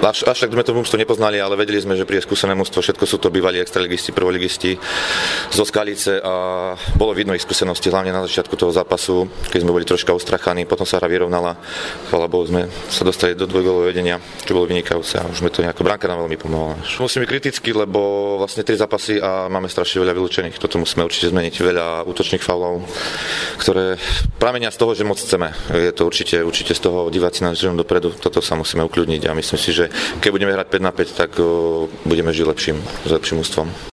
Až tak sme to mužstvo nepoznali, ale vedeli sme, že príde skúsené mužstvo, všetko sú to bývalí extraligisti, prvoligisti zo Skalice a bolo vidno ich skúsenosti, hlavne na začiatku toho zápasu, keď sme boli troška ustrachaní, potom sa hra vyrovnala. Chvála Bohu, sme sa dostali do dvojgólového vedenia, čo bolo vynikajúce a už sme to nejako bránka nám veľmi pomohla. Musíme byť kritickí, lebo vlastne 3 zápasy a máme strašne veľa vylúčených. Toto musíme určite zmeniť, veľa útočných faulov, ktoré pramenia z toho, že moc chceme. Je to určite z toho diváci nás žijú dopredu. Toto sa musíme ukľudniť a myslím si, že keď budeme hrať 5-5, tak budeme žiť s lepším ústvom.